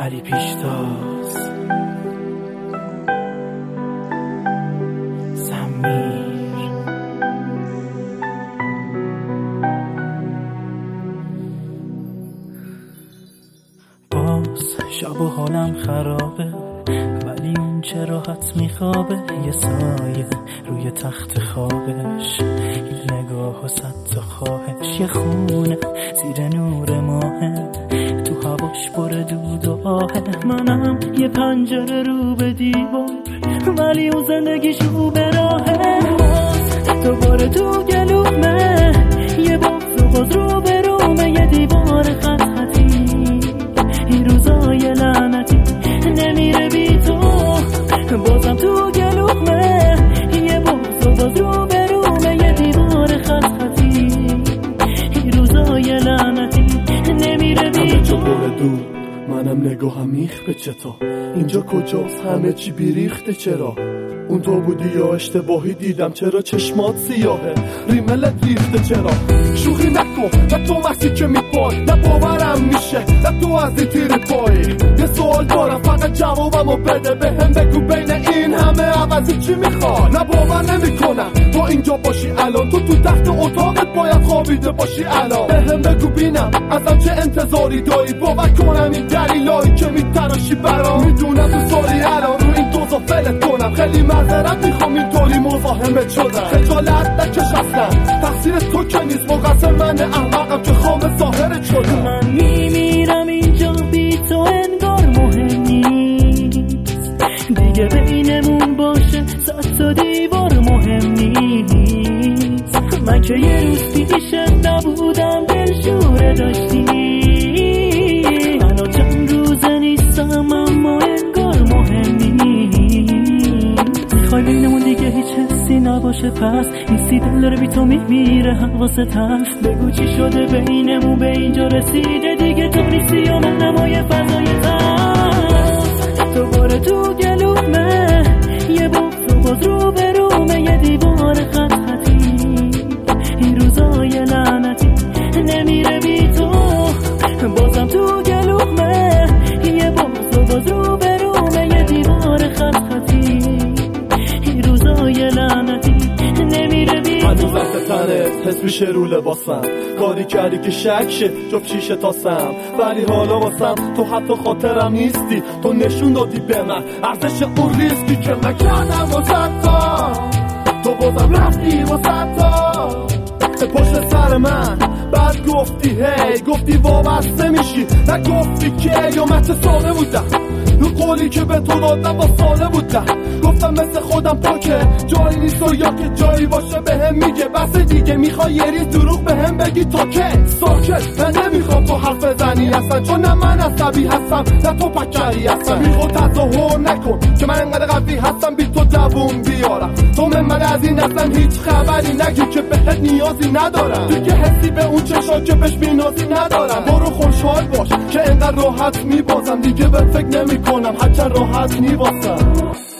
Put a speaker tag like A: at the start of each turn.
A: علی پیشتاز سمیر باز شب و حالم خرابه، ولی اون چه راحت میخوابه. یه سایه روی تخت خوابش، یه نگاه و صد تا خواهش. یه خونه زیر نور ماهه، تو هواش پر دود و آهه. منم یه پنجره رو به دیوار، ولی اون زندگیش رو به راهه. دوباره تو گلومه، یه باز و باز رو به رومه. یه دیوار خط خطی، این روزای لعنتی نمیره بی تو. بازم تو گلومه، یه باز و باز رو به رومه. یه دیوار خط خطی، این روزای لعنتی نمیره بی تو.
B: منم نگاهم میخ چطور اینجا کجاست؟ همه چی بیریخته. چرا اون تو بودی یا اشتباهی دیدم؟ چرا چشمات سیاهه؟ ریملت ریخته چرا؟ شوخی نکن، نه تو مسی که میپای، نه باورم میشه، نه تو از این تیر پایی. یه سوال دارم فقط جوابمو بده، بهم بگو بین این همه عوضی چی میخوای؟ نه باور نمیکنم تو اینجا باشی الان، تو تخت اتاقت باید خوابیده باشی الان. بهم بگو بینم ازم چه انتظاری داری، باور کنم این دلیلایی که میتراشی برام. میدونم تو ساری الان رو این دوزا فلت کنم، خیلی معذرت میخوام اینطوری مزاحمت شدم. خجالت نکش اصلا، تقصیر تو که نیست، مقصر من احمقم که خام ظاهرت شدم.
A: من میمیرم اینجا بی تو، انگار مهم نیست دیگه بینمون باشه. صد تا دیوار مهم نیست. من که یه روز پیشت نبودم، دلشوره داشتی. الان چند روزه نیستم، اما انگار مهم نیست. میخوای بینمون دیگه هیچ حسی نباشه، پس نیستی. دل داره بی تو میمیره حواست هست. بگو چی شده بینمون به اینجا رسیده، دیگه تو نیستی یا من نمای فضای تست. دوباره تو گلومه، یه باز و باز رو به رومه. یه دیوار خط خطی، این روزای لعنتی نمیره بی تو. بازم تو گلومه، یه باز و باز رو به رومه. یه دیوار خط خطی، این روزای لعنتی نمیره بی تو.
B: هنوز وقت تنت حس میشه رو لباسم، کاری کردی که شک شه جب شیشه تاسم. ولی حالا واسم تو حتی خاطرم نیستی. تو نشون دادی به من ارزش اون ریسکی که من کردم واسه تا. تو بازم رفتی واسه تا پشت سر من. بعد گفتی هی، گفتی وابسته میشی، نگفتی که یا من چه ساله بودم. رو قولی که به تو دادم با ساله بودم. گفتم مثل خودم پاکه، جایی نیست و یا که جایی باشه بهم میگه بس دیگه. میخوای یه ریز دروغ بهم بگی تا که ساکت. من نمیخوام تو حرف بزنی اصلا، چون نه من عصبی هستم نه تو پکری هستم. میخواد تظاهر نکن که من انقدر قوی هستم بی تو دووم بیارم. تو من از این اصلا هیچ خبری نگی که بهت نیازی ندارم. دیگه حسی به اون چشا که بهش بینازی ندارم. برو خوشحال باش که انقدر راحت میبازم، دیگه به فکر نمی کنم هرچند راحت میبازم.